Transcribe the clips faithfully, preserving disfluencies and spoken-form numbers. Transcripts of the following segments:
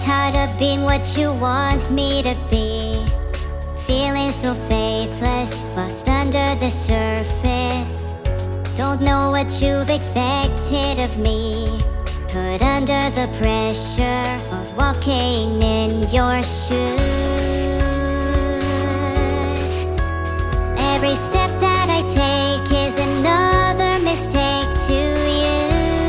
tired of being what you want me to be. Feeling so faithless, lost under the surface. Don't know what you've expected of me. Put under the pressure of walking in your shoes. Every step that I take is another mistake to you.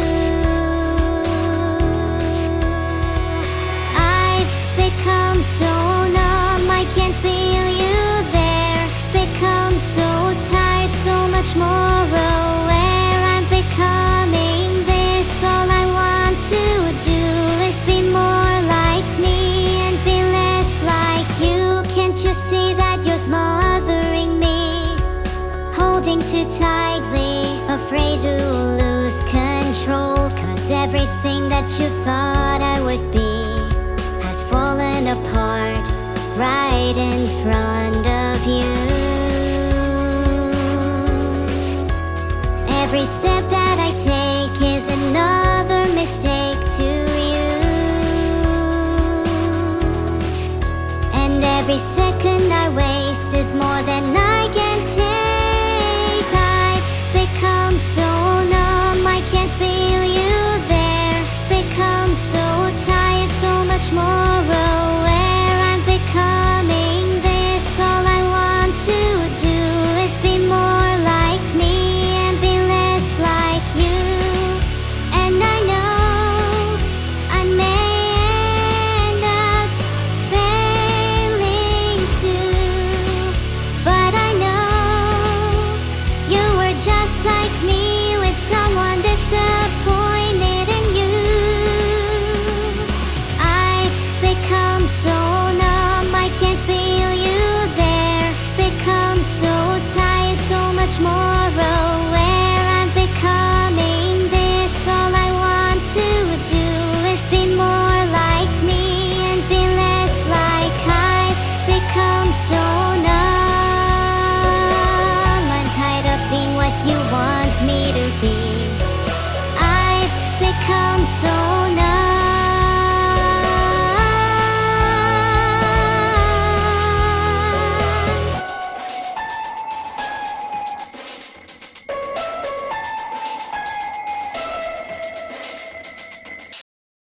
I've become so numb, I can't feel you there. Become so tired, so much more aware. I'm becoming this, all I want to do is be more like me and be less like you. Can't you see that you're smothering me? Holding too tightly, afraid to lose control. Cause everything that you thought I would be has fallen apart right in front of you. Every step that I take is another mistake to you. And every second I waste is more than I can take. I've become so numb, I can't feel you there. Become so tired, so much more aware. I'm becoming this, all I want to do is be more like me and be less like you. And I know I may end up failing too, but I know you were just like me, with someone disappointed in you. I've become so numb, I can't feel you there. Become so tired, so much more aware. I'm becoming this, all I want to do is be more like me and be less like. I've become so numb, I'm tired of being what you want me to be. I've become so